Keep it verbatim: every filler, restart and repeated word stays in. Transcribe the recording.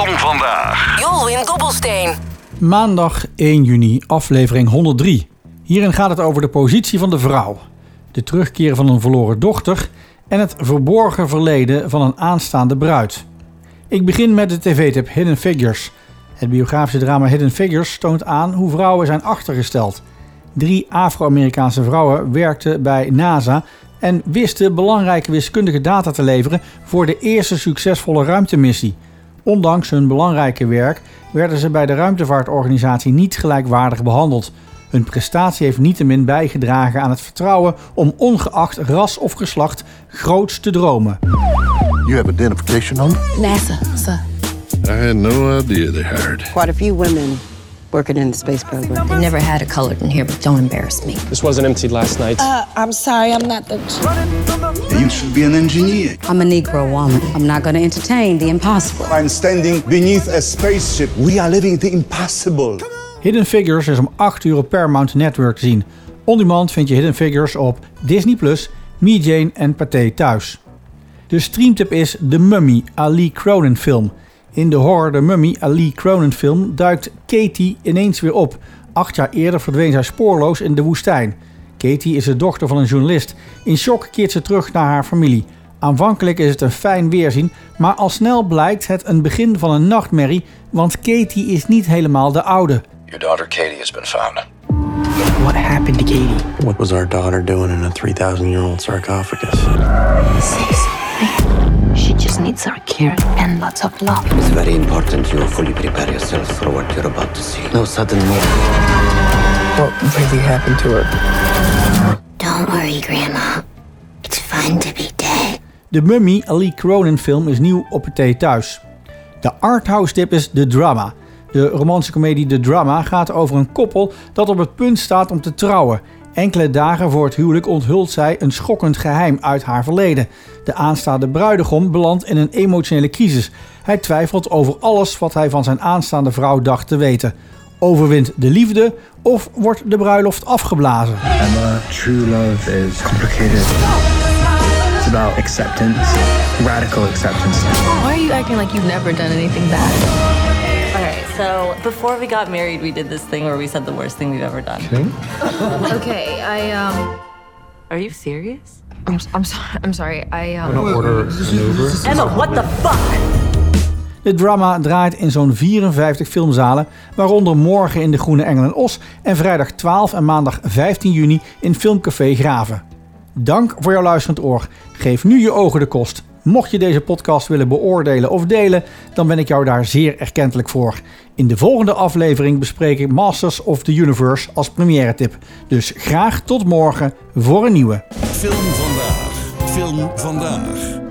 van vandaag. Jolwin Dobbelsteen. Maandag één juni, aflevering honderddrie. Hierin gaat het over de positie van de vrouw, de terugkeer van een verloren dochter en het verborgen verleden van een aanstaande bruid. Ik begin met de tv-tip Hidden Figures. Het biografische drama Hidden Figures toont aan hoe vrouwen zijn achtergesteld. Drie Afro-Amerikaanse vrouwen werkten bij NASA en wisten belangrijke wiskundige data te leveren voor de eerste succesvolle ruimtemissie. Ondanks hun belangrijke werk werden ze bij de ruimtevaartorganisatie niet gelijkwaardig behandeld. Hun prestatie heeft niettemin bijgedragen aan het vertrouwen om ongeacht ras of geslacht groots te dromen. You have identification number? NASA, sir. I had no idea they hired. Quite a few women working in the space program. They never had a colored in here, but don't embarrass me. This wasn't emptied last night. Uh, I'm sorry, I'm not the... You should be an engineer. I'm a Negro woman. I'm not going to entertain the impossible. I'm standing beneath a spaceship. We are living the impossible. Hidden Figures is om acht uur op Paramount Network te zien. On demand vind je Hidden Figures op Disney plus, Me, Jane en Pathé thuis. De streamtip is The Mummy, a Lee Cronin film. In de horror The Mummy, a Lee Cronin film duikt Katie ineens weer op. Acht jaar eerder verdween zij spoorloos in de woestijn. Katie is de dochter van een journalist. In shock keert ze terug naar haar familie. Aanvankelijk is het een fijn weerzien, maar al snel blijkt het een begin van een nachtmerrie, want Katie is niet helemaal de oude. Your daughter Katie has been found. What happened to Katie? What was our daughter doing in a three thousand year old sarcophagus? She just needs our care and lots of love. It's very important you fully prepare yourself for what you're about to see. No sudden move. What really happened to her? Don't worry, Grandma. It's fun to be dead. De Mummy, a Lee Cronin film is nieuw op Pathé thuis. De arthouse tip is The Drama. De romantische komedie The Drama gaat over een koppel dat op het punt staat om te trouwen. Enkele dagen voor het huwelijk onthult zij een schokkend geheim uit haar verleden. De aanstaande bruidegom belandt in een emotionele crisis. Hij twijfelt over alles wat hij van zijn aanstaande vrouw dacht te weten. Overwint de liefde of wordt de bruiloft afgeblazen? Emma, true love is complicated. It's about acceptance, radical acceptance. Why are you acting like you've never done anything bad? Alright, so before we got married, we did this thing where we said the worst thing we've ever done. Okay. Okay, I, um... Are you serious? I'm, I'm sorry. I'm sorry. I, um... I'm gonna order an Uber. Emma, what the fuck? De Drama draait in zo'n vierenvijftig filmzalen, waaronder morgen in de Groene Engel en Os en vrijdag twaalf en maandag vijftien juni in Filmcafé Graven. Dank voor jouw luisterend oor. Geef nu je ogen de kost. Mocht je deze podcast willen beoordelen of delen, dan ben ik jou daar zeer erkentelijk voor. In de volgende aflevering bespreek ik Masters of the Universe als première tip. Dus graag tot morgen voor een nieuwe. Film vandaag. Film vandaag.